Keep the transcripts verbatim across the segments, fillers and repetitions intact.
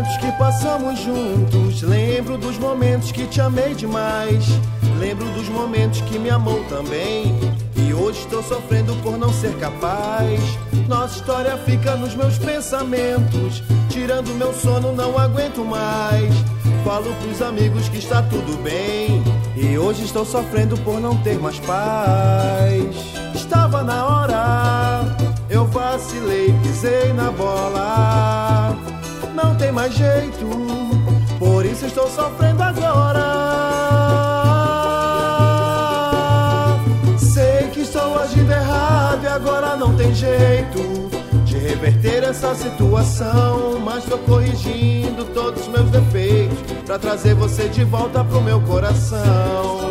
momentos que passamos juntos. Lembro dos momentos que te amei demais. Lembro dos momentos que me amou também. E hoje estou sofrendo por não ser capaz. Nossa história fica nos meus pensamentos. Tirando meu sono, não aguento mais. Falo pros amigos que está tudo bem. E hoje estou sofrendo por não ter mais paz. Estava na hora, eu vacilei, pisei na bola. Não tem mais jeito, por isso estou sofrendo agora. Sei que estou agindo errado e agora não tem jeito de reverter essa situação. Mas tô corrigindo todos os meus defeitos pra trazer você de volta pro meu coração.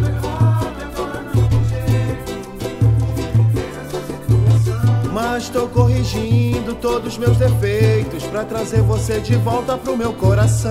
Mas tô corrigindo todos os meus defeitos pra trazer você de volta pro meu coração.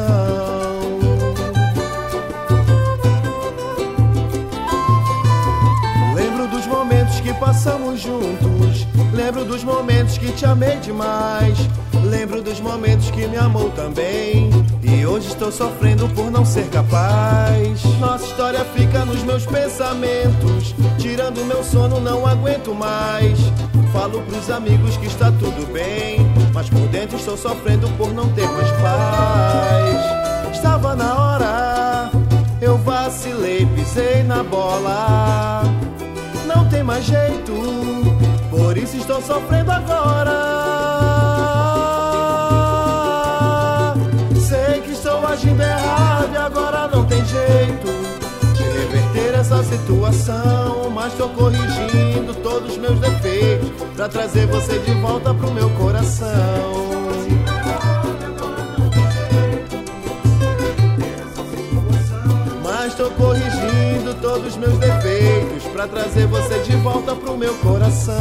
Lembro dos momentos que passamos juntos. Lembro dos momentos que te amei demais. Lembro dos momentos que me amou também. E hoje estou sofrendo por não ser capaz. Nossa história fica nos meus pensamentos. Tirando meu sono, não aguento mais. Falo pros amigos que está tudo bem, mas por dentro estou sofrendo por não ter mais paz. Estava na hora, eu vacilei, pisei na bola. Não tem mais jeito, por isso estou sofrendo agora. Sei que estou agindo errado e agora não tem jeito de reverter essa situação. Mas tô corrigindo todos os meus defeitos pra trazer você de volta pro meu coração. Mas tô corrigindo todos os meus defeitos pra trazer você de volta pro meu coração.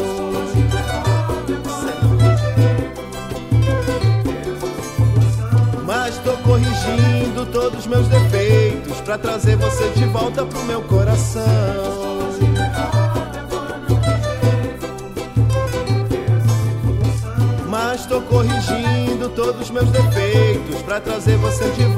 Mas tô corrigindo todos os meus defeitos pra trazer você de volta pro meu coração. Mas tô corrigindo todos os meus defeitos pra trazer você de volta